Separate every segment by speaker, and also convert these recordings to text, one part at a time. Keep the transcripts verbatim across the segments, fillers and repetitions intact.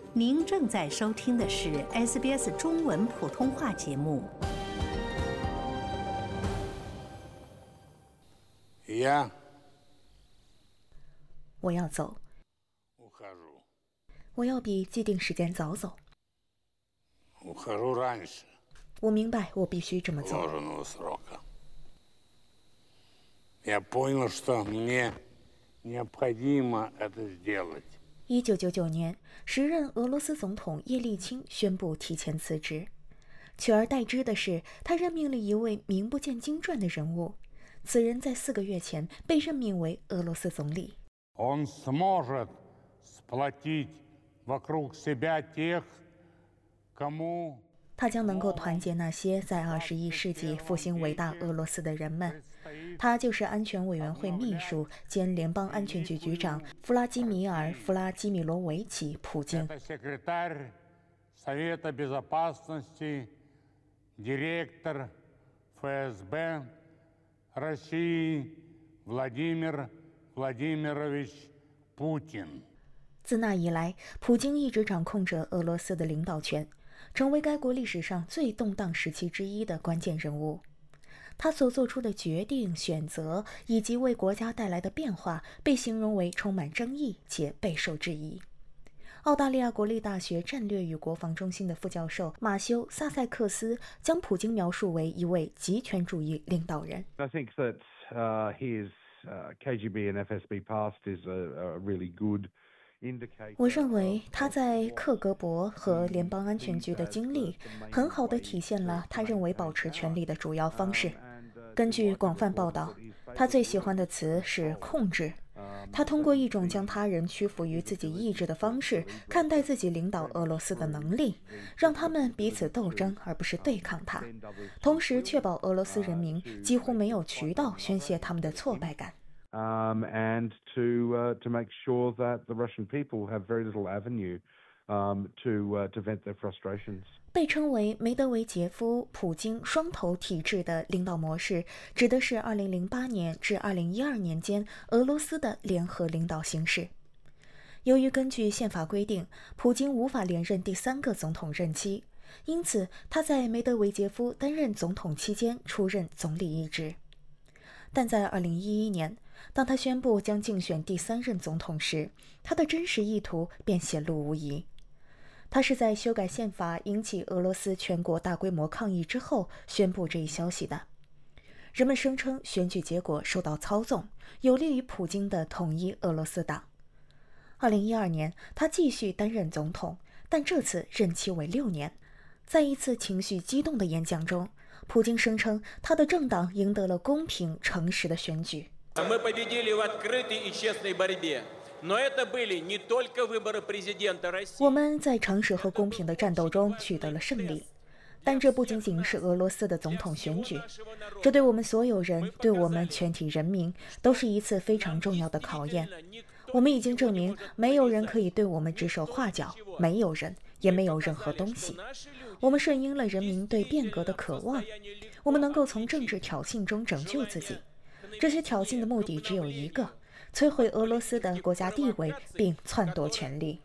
Speaker 1: 您正在收听的是 S B S 中文普通话节目。
Speaker 2: Я
Speaker 3: 我要走，
Speaker 2: ухожу.
Speaker 3: 我要比既定时间早走。
Speaker 2: Ухожу раньше
Speaker 3: 我明白，我必须这么做。
Speaker 2: положенного срока. Я понял, что мне необходимо это сделать.
Speaker 3: 一九九九年，时任俄罗斯总统叶利钦宣布提前辞职，取而代之的是，他任命了一位名不见经传的人物。此人在四个月前被任命为俄罗斯总理。
Speaker 2: Он сможет сплотить вокруг себя тех, кому
Speaker 3: 他将能够团结那些在二十一世纪复兴伟大俄罗斯的人们。他就是安全委员会秘书兼联邦安全局局长弗拉基米尔·弗拉基米罗维奇·普京。
Speaker 2: Это секретарь Совета Безопасности, директор Ф С Б России Владимир Владимирович Путин。
Speaker 3: 自那以来，普京一直掌控着俄罗斯的领导权，成为该国历史上最动荡时期之一的关键人物。他所做出的决定、选择以及为国家带来的变化，被形容为充满争议且备受质疑。澳大利亚国立大学战略与国防中心的副教授马修·萨塞克斯将普京描述为一位极权主义领导人。
Speaker 4: I think that uh, his uh, K G B and F S B past is a, a really good indicator.
Speaker 3: 我认为他在克格勃和联邦安全局的经历，很好地体现了他认为保持权力的主要方式。根据广泛报道，他最喜欢的词是控制。他通过一种将他人屈服于自己意志的方式，看待自己领导俄罗斯的能力，让他们彼此斗争而不是对抗他，同时确保俄罗斯人民几乎没有渠道宣泄他们的挫败感。
Speaker 4: Um, and to uh, to make sure that the Russian people have very little avenue um, to uh, to vent their frustrations.
Speaker 3: 被称为梅德韦杰夫普京双头体制的领导模式，指的是二零零八年至二零一二年间俄罗斯的联合领导形式。由于根据宪法规定，普京无法连任第三个总统任期，因此他在梅德韦杰夫担任总统期间出任总理一职。但在二零一一年，当他宣布将竞选第三任总统时，他的真实意图便显露无遗。他是在修改宪法引起俄罗斯全国大规模抗议之后宣布这一消息的。人们声称选举结果受到操纵，有利于普京的统一俄罗斯党。二零一二年，他继续担任总统，但这次任期为六年。在一次情绪激动的演讲中，普京声称他的政党赢得了公平、诚实的选举。
Speaker 5: Мы победили в открытой и честной борьбе. Но это были не только выборы президента России.
Speaker 3: 我们在诚实和公平的战斗中取得了胜利，但这不仅仅是俄罗斯的总统选举，这对我们所有人，对我们全体人民，都是一次非常重要的考验。我们已经证明，没有人可以对我们指手画脚，没有人，也没有任何东西。我们顺应了人民对变革的渴望，我们能够从政治挑衅中拯救自己。这些挑衅的目的只有一个。 摧毁俄罗斯的国家地位，并篡夺权力。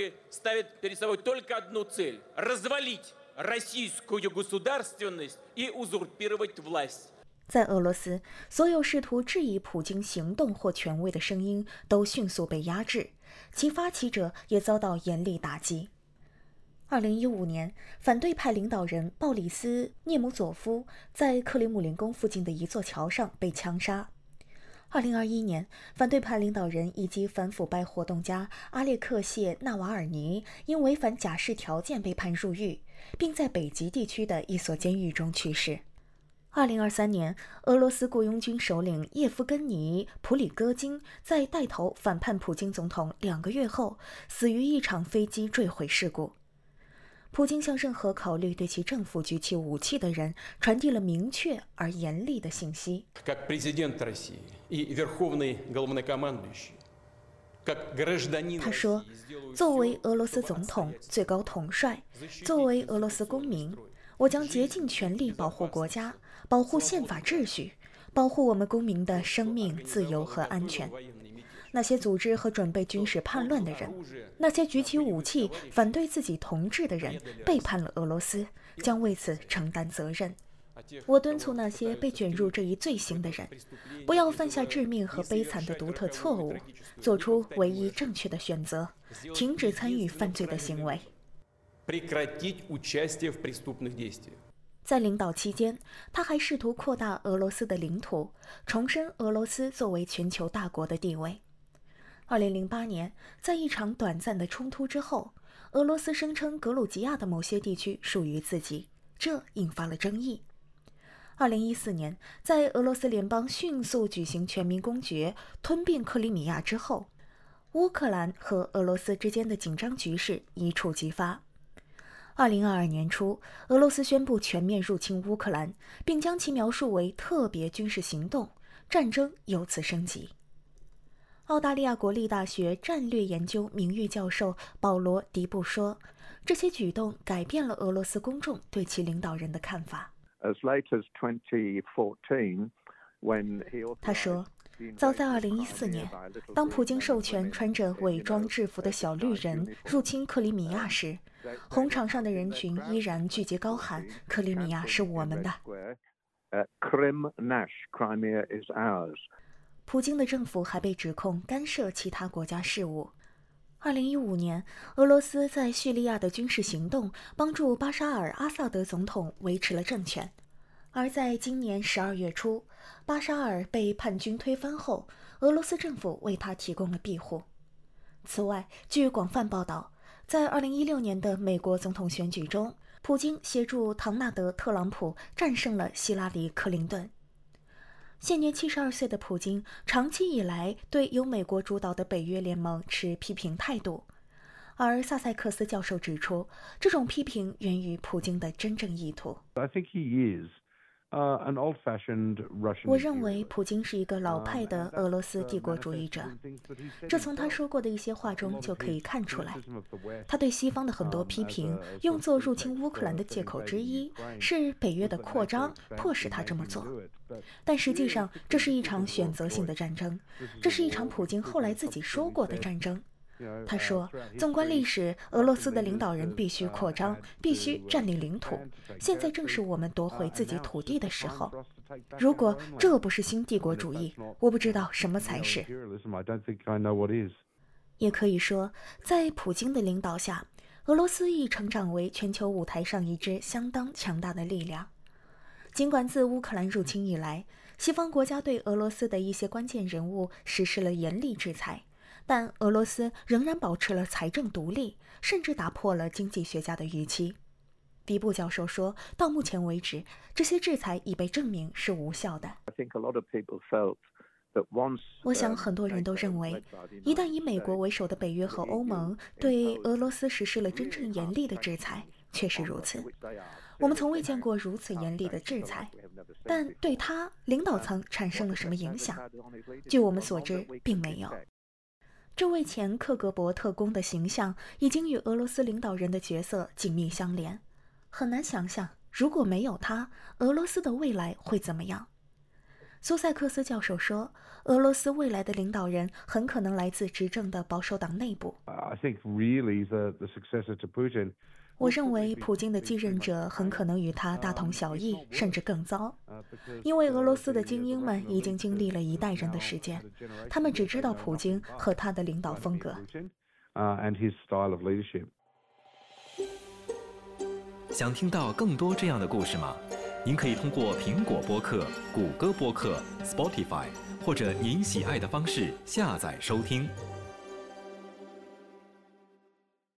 Speaker 3: 在俄罗斯，所有试图质疑普京行动或权威的声音都迅速被压制，其发起者也遭到严厉打击。二零一五年，反对派领导人鲍里斯·涅姆佐夫在克里姆林宫附近的一座桥上被枪杀。 二零二一年，反对派领导人以及反腐败活动家阿列克谢·纳瓦尔尼因违反假释条件被判入狱，并在北极地区的一所监狱中去世。二零二三年，俄罗斯雇佣军首领叶夫根尼·普里戈金在带头反叛普京总统两个月后，死于一场飞机坠毁事故。普京向任何考虑对其政府举起武器的人传递了明确而严厉的信息。 他说：“作为俄罗斯总统、最高统帅，作为俄罗斯公民，我将竭尽全力保护国家，保护宪法秩序，保护我们公民的生命、自由和安全。 那些组织和准备军事叛乱的人，那些举起武器反对自己统治的人，背叛了俄罗斯，将为此承担责任。我敦促那些被卷入这一罪行的人，不要犯下致命和悲惨的独特错误，做出唯一正确的选择，停止参与犯罪的行为。在领导期间，他还试图扩大俄罗斯的领土，重申俄罗斯作为全球大国的地位。二零零八年，在一场短暂的冲突之后，俄罗斯声称格鲁吉亚的某些地区属于自己，这引发了争议。二零一四年，在俄罗斯联邦迅速举行全民公决，吞并克里米亚之后，乌克兰和俄罗斯之间的紧张局势一触即发。二零二二年初，俄罗斯宣布全面入侵乌克兰，并将其描述为特别军事行动，战争由此升级。澳大利亚国立大学战略研究名誉教授保罗·迪布说，这些举动改变了俄罗斯公众对其领导人的看法。他说，早在二零一四年，当普京授权穿着伪装制服的小绿人入侵克里米亚时，红场上的人群依然聚集高喊“克里米亚是我们的”。普京的政府还被指控干涉其他国家事务。二零一五年，俄罗斯在叙利亚的军事行动帮助巴沙尔·阿萨德总统维持了政权。而在今年十二月初，巴沙尔被叛军推翻后，俄罗斯政府为他提供了庇护。此外，据广泛报道，在二零一六年的美国总统选举中，普京协助唐纳德·特朗普战胜了希拉里·克林顿。现年七十二岁的普京长期以来对由美国主导的北约联盟持批评态度，而萨塞克斯教授指出，这种批评源于普京的真正意图。
Speaker 4: I think he is. Uh, an old-fashioned Russian
Speaker 3: 我认为普京是一个老派的俄罗斯帝国主义者，这从他说过的一些话中就可以看出来。他对西方的很多批评用作入侵乌克兰的借口之一，是北约的扩张迫使他这么做。但实际上，这是一场选择性的战争，这是一场普京后来自己说过的战争。他说，纵观历史，俄罗斯的领导人必须扩张，必须占领领土，现在正是我们夺回自己土地的时候。如果这不是新帝国主义，我不知道什么才是。也可以说，在普京的领导下，俄罗斯已成长为全球舞台上一支相当强大的力量。尽管自乌克兰入侵以来，西方国家对俄罗斯的一些关键人物实施了严厉制裁，但俄罗斯仍然保持了财政独立，甚至打破了经济学家的预期。迪布教授说，到目前为止，这些制裁已被证明是无效的。我想很多人都认为，一旦以美国为首的北约和欧盟对俄罗斯实施了真正严厉的制裁，确实如此。我们从未见过如此严厉的制裁，但对他领导层产生了什么影响？据我们所知，并没有。这位前克格勃特工的形象已经与俄罗斯领导人的角色紧密相连，很难想象如果没有他，俄罗斯的未来会怎么样。苏塞克斯教授说，俄罗斯未来的领导人很可能来自执政的保守党内部。
Speaker 4: I think really the, the successor to Putin
Speaker 3: 我认为普京的继任者很可能与他大同小异，甚至更糟，因为俄罗斯的精英们已经经历了一代人的时间，他们只知道普京和他的领导风格。
Speaker 6: 想听到更多这样的故事吗？您可以通过苹果播客、谷歌播客、Spotify 或者您喜爱的方式下载收听。